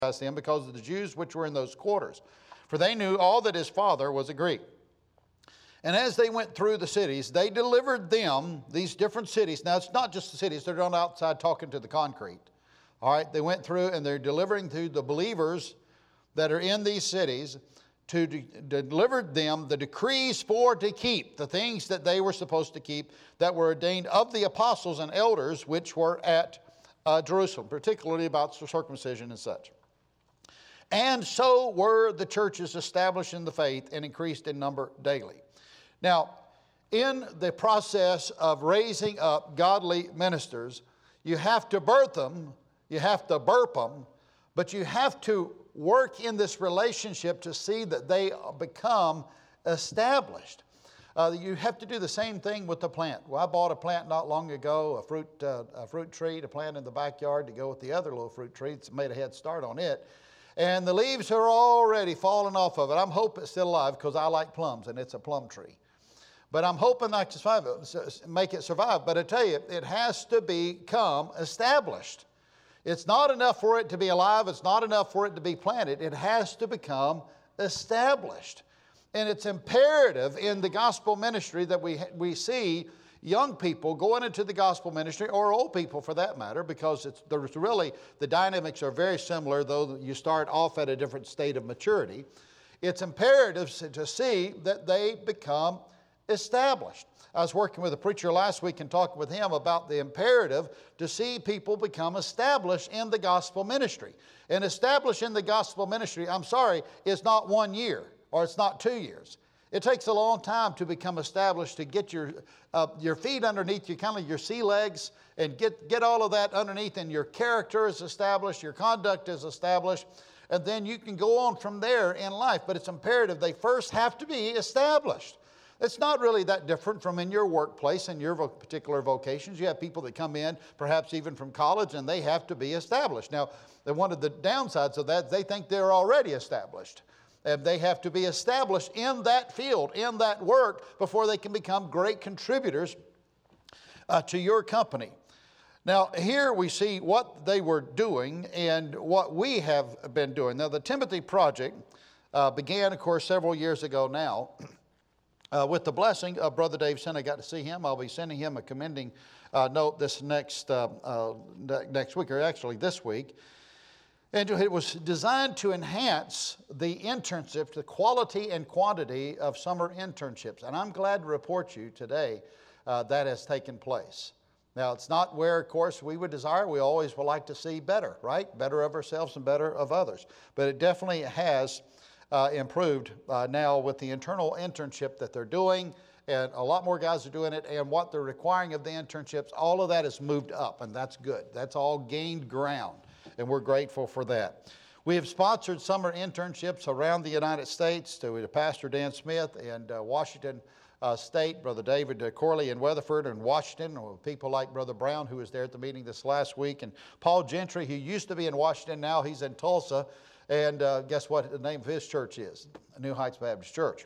him because of the Jews which were in those quarters, for they knew all that his father was a Greek. And as they went through the cities, they delivered them, these different cities. Now, it's not just the cities. They're not outside talking to the concrete. All right, they went through and they're delivering to the believers that are in these cities, to deliver them the decrees for to keep, the things that they were supposed to keep that were ordained of the apostles and elders which were at Jerusalem, particularly about circumcision and such. And so were the churches established in the faith and increased in number daily. Now, in the process of raising up godly ministers, you have to birth them, you have to burp them, but you have to work in this relationship to see that they become established. You have to do the same thing with the plant. Well, I bought a plant not long ago, a fruit tree to plant in the backyard to go with the other little fruit tree. It's made a head start on it. And the leaves are already falling off of it. I'm hoping it's still alive because I like plums and it's a plum tree. But I'm hoping I can survive it, make it survive. But I tell you, it has to become established. It's not enough for it to be alive. It's not enough for it to be planted. It has to become established. And it's imperative in the gospel ministry that we see young people going into the gospel ministry, or old people for that matter, because there's really, the dynamics are very similar, though you start off at a different state of maturity. It's imperative to see that they become established. I was working with a preacher last week and talking with him about the imperative to see people become established in the gospel ministry. And established in the gospel ministry, is not 1 year or it's not 2 years. It takes a long time to become established, to get your feet underneath you, kind of your sea legs, and get all of that underneath, and your character is established, your conduct is established, and then you can go on from there in life. But it's imperative they first have to be established. It's not really that different from in your workplace and your particular vocations. You have people that come in, perhaps even from college, and they have to be established. Now, one of the downsides of that, they think they're already established. And they have to be established in that field, in that work, before they can become great contributors to your company. Now, here we see what they were doing and what we have been doing. Now, the Timothy Project began, of course, several years ago now. With the blessing of Brother Dave Sin, I got to see him. I'll be sending him a commending note this next week, or actually this week. And it was designed to enhance the internships, the quality and quantity of summer internships. And I'm glad to report you today that has taken place. Now, it's not where, of course, we would desire. We always would like to see better, right? Better of ourselves and better of others. But it definitely has improved now with the internal internship that they're doing, and a lot more guys are doing it, and what they're requiring of the internships, all of that has moved up, and that's good. That's all gained ground, and we're grateful for that. We have sponsored summer internships around the United States to Pastor Dan Smith and Washington State, Brother David Corley in Weatherford and Washington, or people like Brother Brown, who was there at the meeting this last week, and Paul Gentry, who used to be in Washington, now he's in Tulsa. And guess what the name of his church is? New Heights Baptist Church.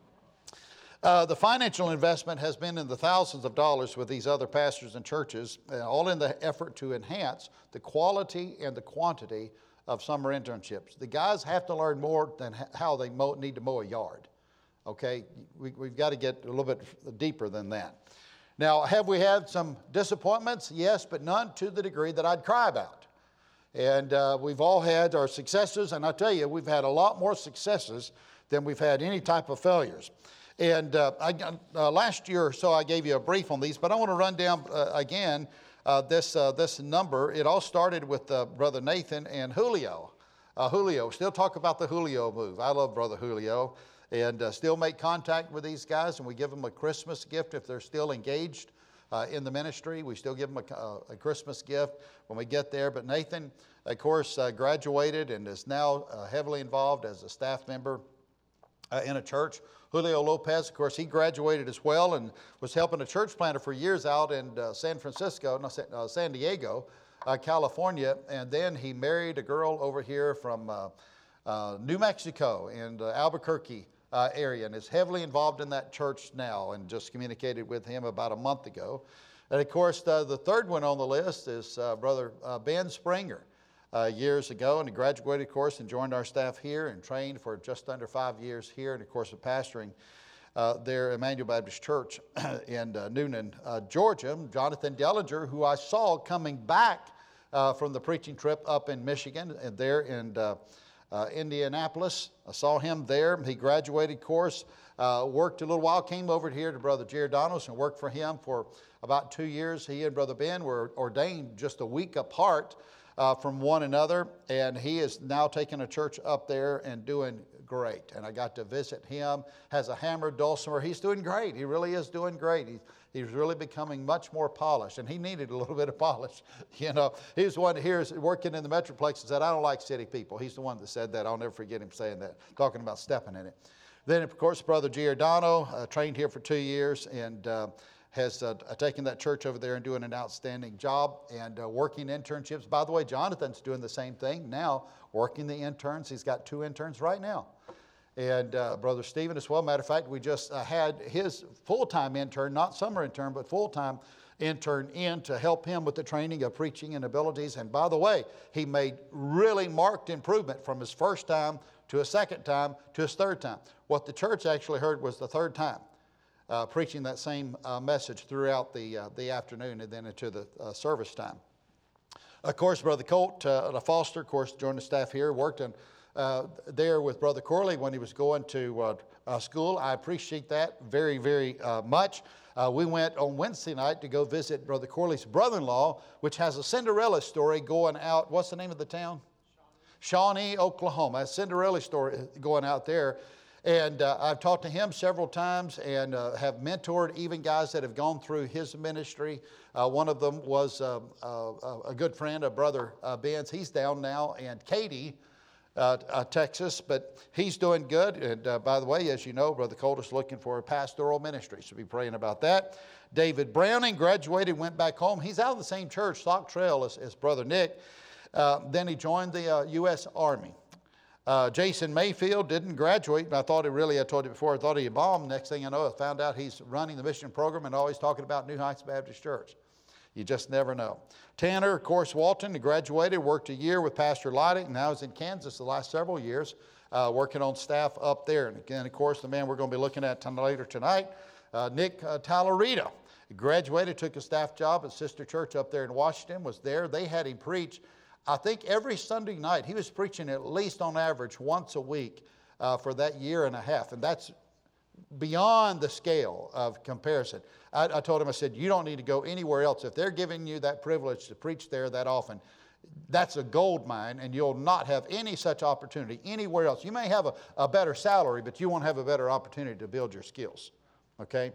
The financial investment has been in the thousands of dollars with these other pastors and churches, all in the effort to enhance the quality and the quantity of summer internships. The guys have to learn more than how they need to mow a yard. Okay? We've got to get a little bit deeper than that. Now, have we had some disappointments? Yes, but none to the degree that I'd cry about. And we've all had our successes, and I tell you, we've had a lot more successes than we've had any type of failures. And last year or so, I gave you a brief on these, but I want to run down again this number. It all started with Brother Nathan and Julio. Still talk about the Julio move. I love Brother Julio, and still make contact with these guys, and we give them a Christmas gift if they're still engaged in the ministry. We still give them a Christmas gift when we get there. But Nathan, of course, graduated and is now heavily involved as a staff member in a church. Julio Lopez, of course, he graduated as well and was helping a church planter for years out in San Diego, California. And then he married a girl over here from New Mexico and Albuquerque area, and is heavily involved in that church now, and just communicated with him about a month ago. And of course, the third one on the list is Brother Ben Springer. years ago, and he graduated, of course, and joined our staff here and trained for just under 5 years here, and of course, pastoring there at Emmanuel Baptist Church in Newnan, Georgia. Jonathan Dellinger, who I saw coming back from the preaching trip up in Michigan and there in Indianapolis. I saw him there. He graduated, of course, worked a little while, came over here to Brother Giordano's and worked for him for about 2 years. He and Brother Ben were ordained just a week apart from one another, and he is now taking a church up there and doing great. And I got to visit him, has a hammered dulcimer. He's doing great. He really is doing great. He's really becoming much more polished, and he needed a little bit of polish. You know, he was one here working in the Metroplex and said, I don't like city people. He's the one that said that. I'll never forget him saying that, talking about stepping in it. Then, of course, Brother Giordano trained here for 2 years and has taken that church over there and doing an outstanding job and working internships. By the way, Jonathan's doing the same thing now, working the interns. He's got 2 interns right now. And Brother Stephen as well. Matter of fact, we just had his full-time intern, not summer intern, but full-time intern in to help him with the training of preaching and abilities. And by the way, he made really marked improvement from his first time to a second time to his third time. What the church actually heard was the third time. Preaching that same message throughout the afternoon and then into the service time. Of course, Brother Colt Foster, of course, joined the staff here, worked there with Brother Corley when he was going to school. I appreciate that very, very much. We went on Wednesday night to go visit Brother Corley's brother-in-law, which has a Cinderella story going out. What's the name of the town? Shawnee, Oklahoma. A Cinderella story going out there. And I've talked to him several times and have mentored even guys that have gone through his ministry. One of them was a good friend of Brother Ben's. He's down now in Katy, Texas, but he's doing good. And by the way, as you know, Brother Colt is looking for a pastoral ministry, so be praying about that. David Browning graduated, went back home. He's out of the same church, Stock Trail, as Brother Nick. Then he joined the U.S. Army. Jason Mayfield didn't graduate, but I told you before, I thought he bombed. Next thing I know, I found out he's running the mission program and always talking about New Heights Baptist Church. You just never know. Tanner, of course, Walton, graduated, worked a year with Pastor Lighting, and now is in Kansas the last several years, working on staff up there. And again, of course, the man we're going to be looking at later tonight, Nick Talarita, graduated, took a staff job at Sister Church up there in Washington, was there. They had him preach, I think, every Sunday night. He was preaching at least on average once a week for that year and a half. And that's beyond the scale of comparison. I told him, I said, you don't need to go anywhere else. If they're giving you that privilege to preach there that often, that's a gold mine, and you'll not have any such opportunity anywhere else. You may have a better salary, but you won't have a better opportunity to build your skills, okay,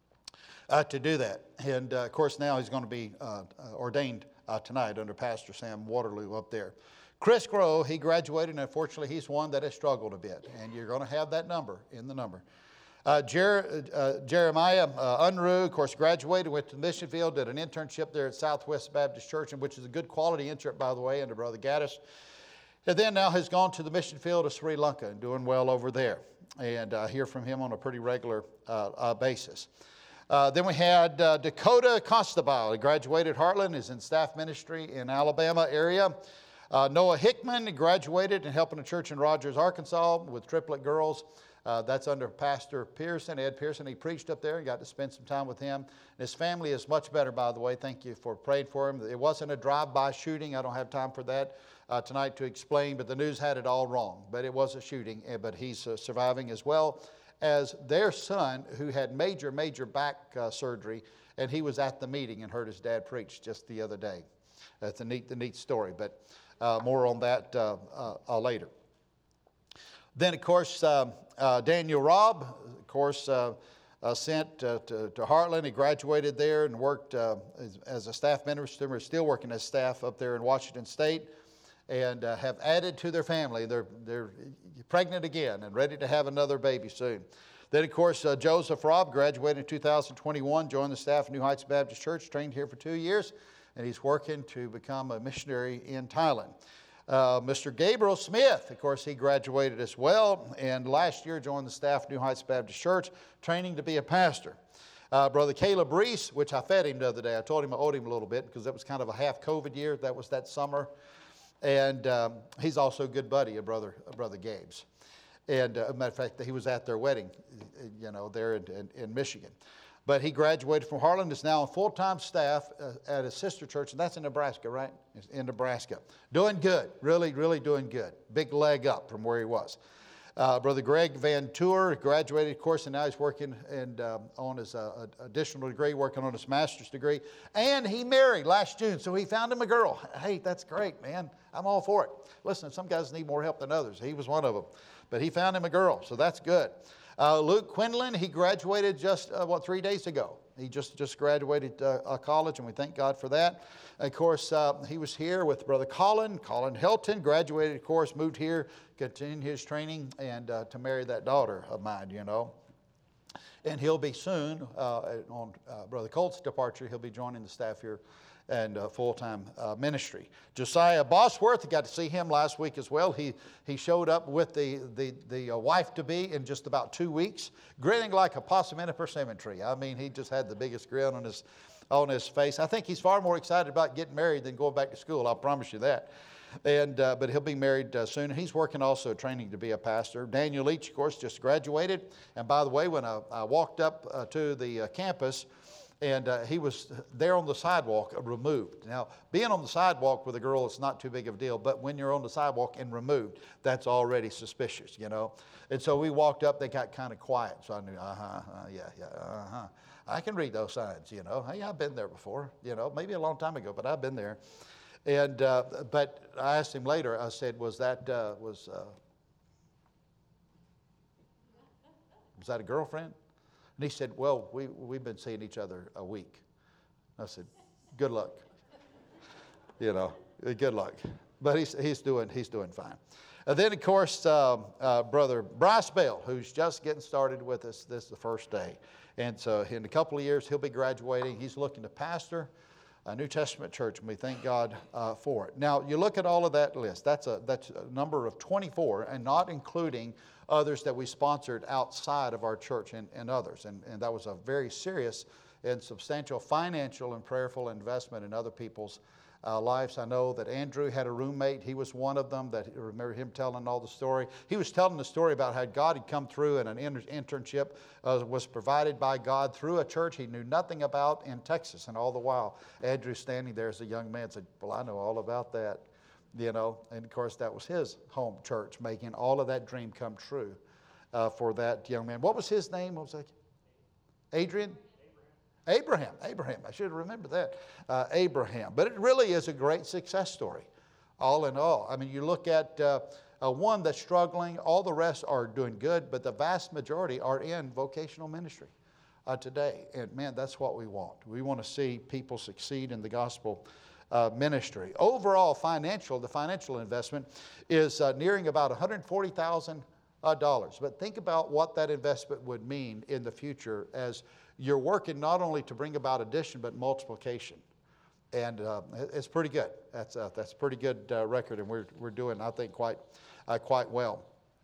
to do that. And, of course, now he's going to be ordained tonight under Pastor Sam Waterloo up there. Chris Grow, he graduated, and unfortunately he's one that has struggled a bit, and you're going to have that number in the number. Jeremiah Unruh, of course, graduated, went to the mission field, did an internship there at Southwest Baptist Church, which is a good quality internship, by the way, under Brother Gaddis. And then now has gone to the mission field of Sri Lanka and doing well over there. And I hear from him on a pretty regular basis. Then we had Dakota Costabile. He graduated Heartland, is in staff ministry in Alabama area. Noah Hickman graduated and helping a church in Rogers, Arkansas with triplet girls. That's under Pastor Pearson, Ed Pearson. He preached up there and got to spend some time with him. And his family is much better, by the way. Thank you for praying for him. It wasn't a drive-by shooting. I don't have time for that tonight to explain, but the news had it all wrong. But it was a shooting, but he's surviving as well as their son, who had major back surgery, and he was at the meeting and heard his dad preach just the other day. That's a neat story, but more on that later. Then, of course, Daniel Robb, of course, sent to Heartland. He graduated there and worked as a staff minister. We're still working as staff up there in Washington State, and have added to their family. They're pregnant again and ready to have another baby soon. Then, of course, Joseph Robb graduated in 2021, joined the staff of New Heights Baptist Church, trained here for 2 years, and he's working to become a missionary in Thailand. Mr. Gabriel Smith, of course, he graduated as well, and last year joined the staff of New Heights Baptist Church, training to be a pastor. Brother Caleb Reese, which I fed him the other day. I told him I owed him a little bit because that was kind of a half COVID year. That was that summer. And he's also a good buddy of Brother Gabe's. And as a matter of fact, he was at their wedding, there in Michigan. But he graduated from Harlan, is now on full-time staff at his sister church, and that's in Nebraska, right? In Nebraska. Doing good, really, really doing good. Big leg up from where he was. Brother Greg Van Tour graduated, of course, and now he's working on his additional degree, working on his master's degree. And he married last June, so he found him a girl. Hey, that's great, man. I'm all for it. Listen, some guys need more help than others. He was one of them. But he found him a girl, so that's good. Luke Quinlan, he graduated just, 3 days ago. He just graduated college, and we thank God for that. Of course, he was here with Brother Colin Helton, graduated, of course, moved here, continued his training, and to marry that daughter of mine, And he'll be soon, on Brother Colt's departure, he'll be joining the staff here and full-time ministry. Josiah Bosworth, I got to see him last week as well. He showed up with the wife-to-be in just about 2 weeks, grinning like a possum in a persimmon tree. I mean, he just had the biggest grin on his face. I think he's far more excited about getting married than going back to school, I'll promise you that. But he'll be married soon. He's working also training to be a pastor. Daniel Leach, of course, just graduated. And by the way, when I walked up to the campus, and he was there on the sidewalk, removed. Now, being on the sidewalk with a girl is not too big of a deal, but when you're on the sidewalk and removed, that's already suspicious, And so we walked up, they got kind of quiet. So I knew, I can read those signs, Hey, I've been there before, maybe a long time ago, but I've been there. And but I asked him later, I said, was that a girlfriend? And he said, well, we've been seeing each other a week. I said, good luck. Good luck. But he's doing fine. And then, of course, Brother Bryce Bell, who's just getting started with us. This is the first day. And so in a couple of years, he'll be graduating. He's looking to pastor a New Testament church, and we thank God for it. Now, you look at all of that list. That's a number of 24, and not including others that we sponsored outside of our church and others. And that was a very serious and substantial financial and prayerful investment in other people's lives. I know that Andrew had a roommate. He was one of them. That I remember him telling all the story. He was telling the story about how God had come through, and an internship was provided by God through a church he knew nothing about in Texas. And all the while, Andrew standing there as a young man said, well, I know all about that. And of course that was his home church, making all of that dream come true for that young man. What was his name? What was that? Adrian? Abraham. I should have remembered that. Abraham. But it really is a great success story, all in all. I mean, you look at one that's struggling, all the rest are doing good, but the vast majority are in vocational ministry today. And man, that's what we want. We want to see people succeed in the gospel ministry. Overall, the financial investment is nearing about $140,000. But think about what that investment would mean in the future as you're working not only to bring about addition, but multiplication. And it's pretty good. That's a pretty good record, and we're doing, I think, quite well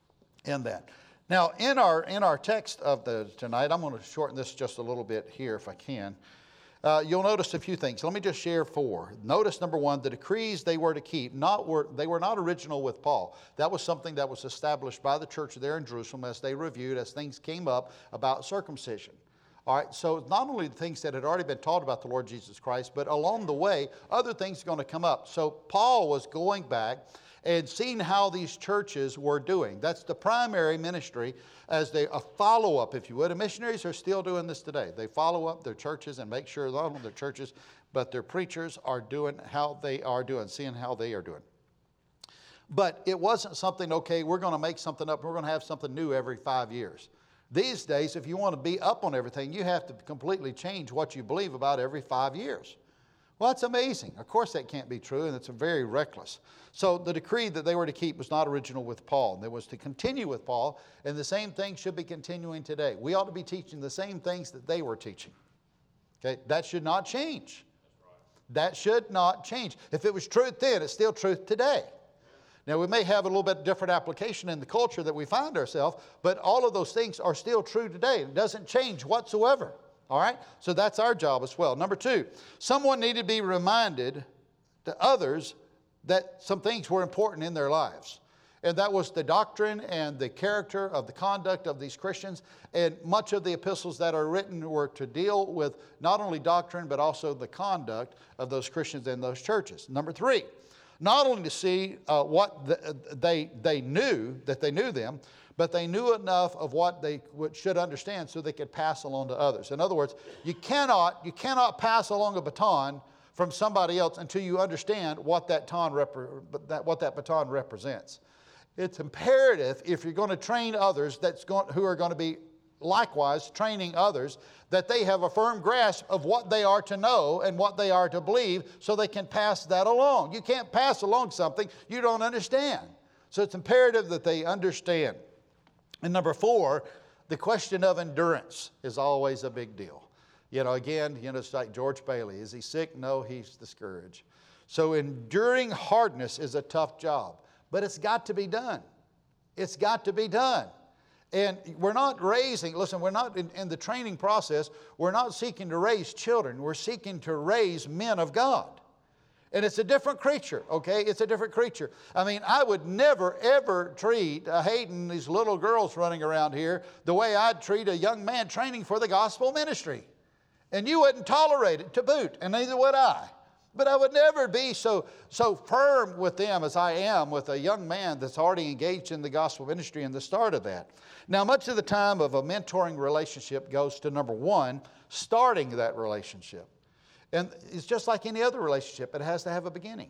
in that. Now, in our text of tonight, I'm going to shorten this just a little bit here if I can. You'll notice a few things. Let me just share 4. Notice, number 1, the decrees they were to keep, they were not original with Paul. That was something that was established by the church there in Jerusalem as they reviewed, as things came up about circumcision. All right, so not only the things that had already been taught about the Lord Jesus Christ, but along the way, other things are going to come up. So Paul was going back and seeing how these churches were doing. That's the primary ministry as a follow-up, if you would. And missionaries are still doing this today. They follow up their churches and make sure not only their churches, but their preachers are doing how they are doing, seeing how they are doing. But it wasn't something, okay, we're going to make something up, we're going to have something new every 5 years. These days, if you want to be up on everything, you have to completely change what you believe about every 5 years. Well, that's amazing. Of course that can't be true, and it's very reckless. So the decree that they were to keep was not original with Paul. It was to continue with Paul, and the same thing should be continuing today. We ought to be teaching the same things that they were teaching. Okay, that should not change. That should not change. If it was truth then, it's still truth today. Now, we may have a little bit different application in the culture that we find ourselves, but all of those things are still true today. It doesn't change whatsoever. All right? So that's our job as well. Number 2, someone needed to be reminded to others that some things were important in their lives. And that was the doctrine and the character of the conduct of these Christians. And much of the epistles that are written were to deal with not only doctrine, but also the conduct of those Christians in those churches. Number three, not only to see what they knew, that they knew them, but they knew enough of what they should understand so they could pass along to others. In other words, you cannot pass along a baton from somebody else until you understand what that baton represents. It's imperative, if you're going to train others who are going to be likewise training others, that they have a firm grasp of what they are to know and what they are to believe so they can pass that along. You can't pass along something you don't understand. So it's imperative that they understand. And number four, the question of endurance is always a big deal. Again, it's like George Bailey. Is he sick? No, he's discouraged. So enduring hardness is a tough job. But it's got to be done. It's got to be done. And we're not in the training process, we're not seeking to raise children. We're seeking to raise men of God. And it's a different creature, okay? It's a different creature. I mean, I would never, ever treat Hayden, these little girls running around here, the way I'd treat a young man training for the gospel ministry. And you wouldn't tolerate it to boot, and neither would I. But I would never be so firm with them as I am with a young man that's already engaged in the gospel ministry and the start of that. Now, much of the time of a mentoring relationship goes to, number one, starting that relationship. And it's just like any other relationship. It has to have a beginning.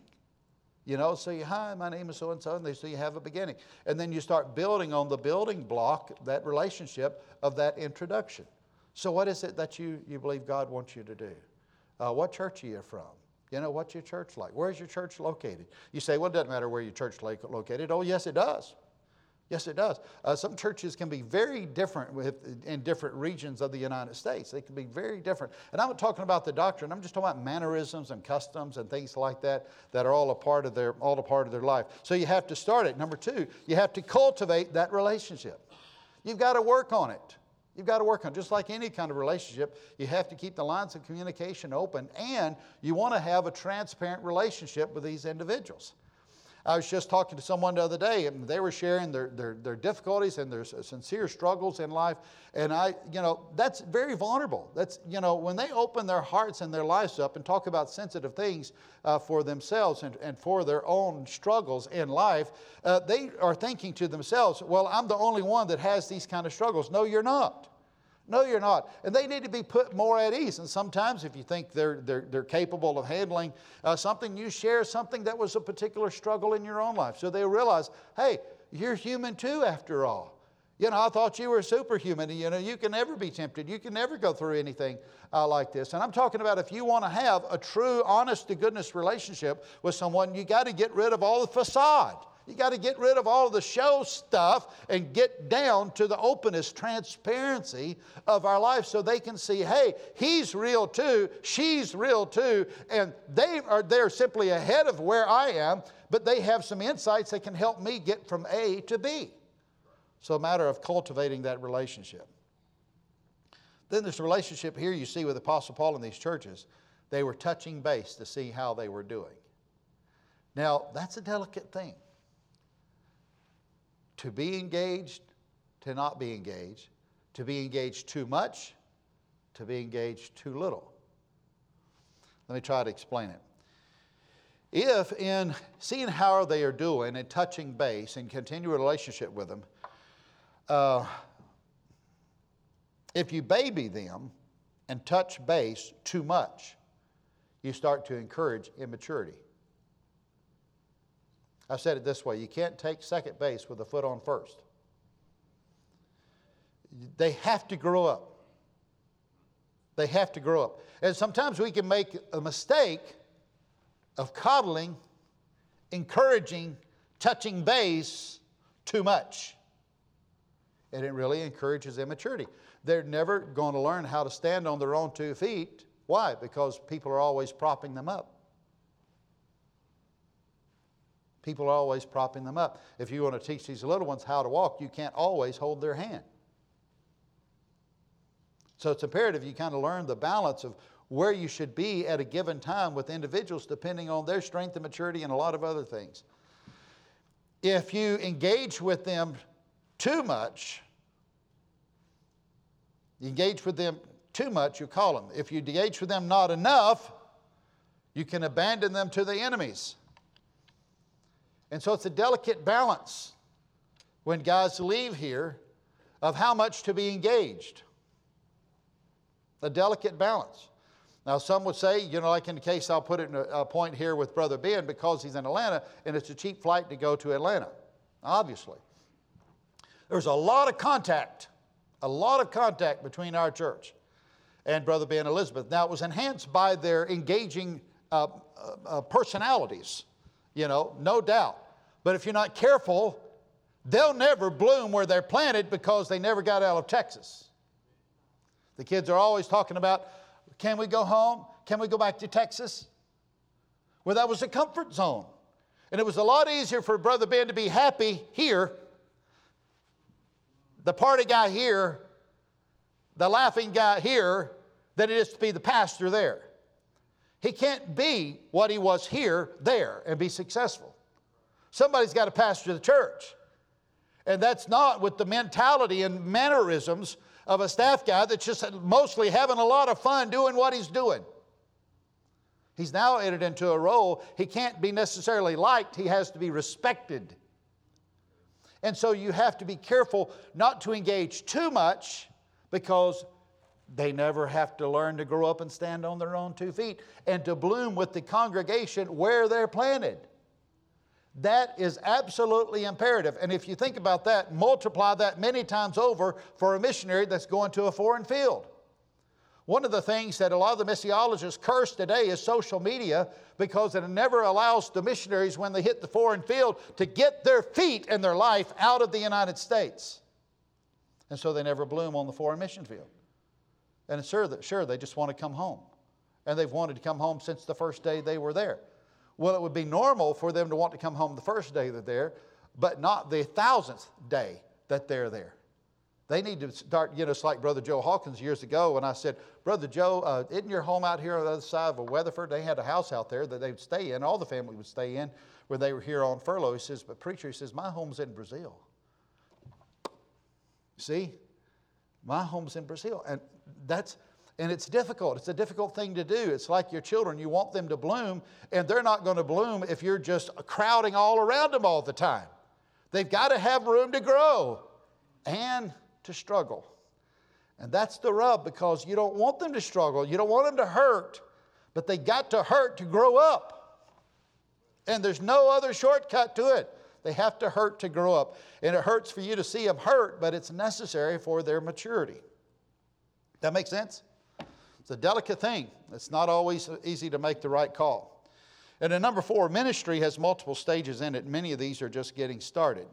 So hi, my name is so-and-so, and so you have a beginning. And then you start building on the building block, that relationship of that introduction. So what is it that you believe God wants you to do? What church are you from? What's your church like? Where's your church located? You say, well, it doesn't matter where your church is located. Oh, yes, it does. Yes, it does. Some churches can be very different in different regions of the United States. They can be very different. And I'm not talking about the doctrine. I'm just talking about mannerisms and customs and things like that are all a part of their life. So you have to start it. Number two, you have to cultivate that relationship. You've got to work on it. You've got to work on it. Just like any kind of relationship, you have to keep the lines of communication open, and you want to have a transparent relationship with these individuals. I was just talking to someone the other day, and they were sharing their difficulties and their sincere struggles in life. And that's very vulnerable. That's, when they open their hearts and their lives up and talk about sensitive things for themselves and for their own struggles in life, they are thinking to themselves, well, I'm the only one that has these kind of struggles. No, you're not. No, you're not. And they need to be put more at ease. And sometimes if you think they're capable of handling something, you share something that was a particular struggle in your own life. So they realize, hey, you're human too after all. I thought you were superhuman. You can never be tempted. You can never go through anything like this. And I'm talking about if you want to have a true, honest-to-goodness relationship with someone, you got to get rid of all the facade. You got to get rid of all the show stuff and get down to the openness, transparency of our life so they can see, hey, he's real too, she's real too, and they're simply ahead of where I am, but they have some insights that can help me get from A to B. So a matter of cultivating that relationship. Then this relationship here you see with Apostle Paul in these churches, they were touching base to see how they were doing. Now, that's a delicate thing. To be engaged, to not be engaged too much, to be engaged too little. Let me try to explain it. If in seeing how they are doing and touching base and continue a relationship with them, if you baby them and touch base too much, you start to encourage immaturity. I've said it this way, you can't take second base with a foot on first. They have to grow up. They have to grow up. And sometimes we can make a mistake of coddling, encouraging, touching base too much. And it really encourages immaturity. They're never going to learn how to stand on their own 2 feet. Why? Because people are always propping them up. People are always propping them up. If you want to teach these little ones how to walk, you can't always hold their hand. So it's imperative you kind of learn the balance of where you should be at a given time with individuals depending on their strength and maturity and a lot of other things. If you engage with them too much, you call them. If you engage with them not enough, you can abandon them to the enemies. And so it's a delicate balance when guys leave here of how much to be engaged. A delicate balance. Now, some would say, like in the case, I'll put it in a point here with Brother Ben, because he's in Atlanta, and it's a cheap flight to go to Atlanta, obviously. There's a lot of contact between our church and Brother Ben and Elizabeth. Now, it was enhanced by their engaging personalities, no doubt. But if you're not careful, they'll never bloom where they're planted because they never got out of Texas. The kids are always talking about, can we go home? Can we go back to Texas? Well, that was a comfort zone. And it was a lot easier for Brother Ben to be happy here, the party guy here, the laughing guy here, than it is to be the pastor there. He can't be what he was here, there, and be successful. Somebody's got to pastor the church. And that's not with the mentality and mannerisms of a staff guy that's just mostly having a lot of fun doing what he's doing. He's now entered into a role. He can't be necessarily liked. He has to be respected. And so you have to be careful not to engage too much, because they never have to learn to grow up and stand on their own 2 feet and to bloom with the congregation where they're planted. That is absolutely imperative. And if you think about that, multiply that many times over for a missionary that's going to a foreign field. One of the things that a lot of the missiologists curse today is social media, because it never allows the missionaries, when they hit the foreign field, to get their feet and their life out of the United States. And so they never bloom on the foreign mission field. And it's sure, they just want to come home. And they've wanted to come home since the first day they were there. Well, it would be normal for them to want to come home the first day they're there, but not the 1,000th day that they're there. They need to start, it's like Brother Joe Hawkins years ago when I said, Brother Joe, isn't your home out here on the other side of Weatherford? They had a house out there that they would stay in, all the family would stay in, when they were here on furlough. He says, but preacher, he says, my home's in Brazil. See? My home's in Brazil. And it's difficult. It's a difficult thing to do. It's like your children. You want them to bloom, and they're not going to bloom if you're just crowding all around them all the time. They've got to have room to grow and to struggle. And that's the rub, because you don't want them to struggle. You don't want them to hurt, but they got to hurt to grow up. And there's no other shortcut to it. They have to hurt to grow up. And it hurts for you to see them hurt, but it's necessary for their maturity. That make sense? It's a delicate thing. It's not always easy to make the right call. And then number 4, ministry has multiple stages in it. Many of these are just getting started.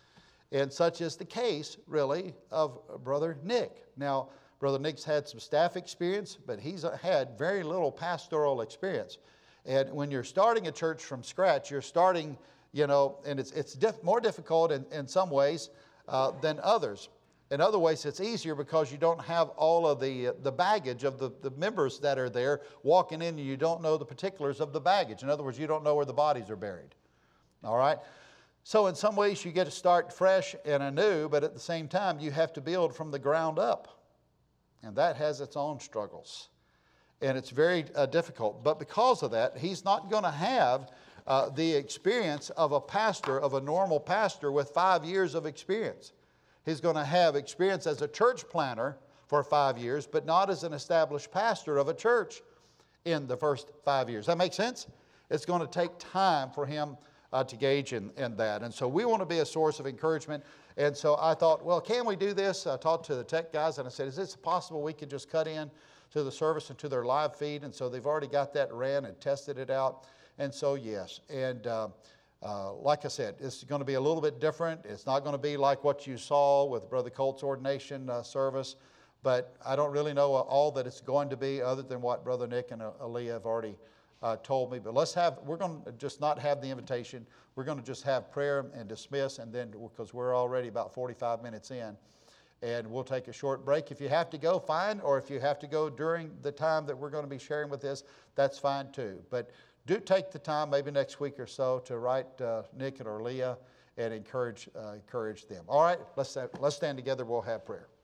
And such is the case, really, of Brother Nick. Now, Brother Nick's had some staff experience, but he's had very little pastoral experience. And when you're starting a church from scratch, you're starting, and it's more difficult in some ways than others. In other ways, it's easier because you don't have all of the baggage of the members that are there walking in, and you don't know the particulars of the baggage. In other words, you don't know where the bodies are buried. All right? So in some ways, you get to start fresh and anew, but at the same time, you have to build from the ground up. And that has its own struggles. And it's very difficult. But because of that, he's not going to have the experience of a pastor, of a normal pastor with 5 years of experience. He's going to have experience as a church planter for 5 years, but not as an established pastor of a church in the first 5 years. That make sense? It's going to take time for him to gauge in that. And so we want to be a source of encouragement. And so I thought, well, can we do this? I talked to the tech guys and I said, is this possible we could just cut in to the service and to their live feed? And so they've already got that ran and tested it out. And so, yes. And like I said, it's going to be a little bit different. It's not going to be like what you saw with Brother Colt's ordination service. But I don't really know all that it's going to be other than what Brother Nick and Aaliyah have already told me. But we're going to just not have the invitation. We're going to just have prayer and dismiss, and then, because we're already about 45 minutes in. And we'll take a short break. If you have to go, fine. Or if you have to go during the time that we're going to be sharing with this, that's fine too. But do take the time, maybe next week or so, to write Nick or Leah and encourage them. All right, let's stand together. We'll have prayer.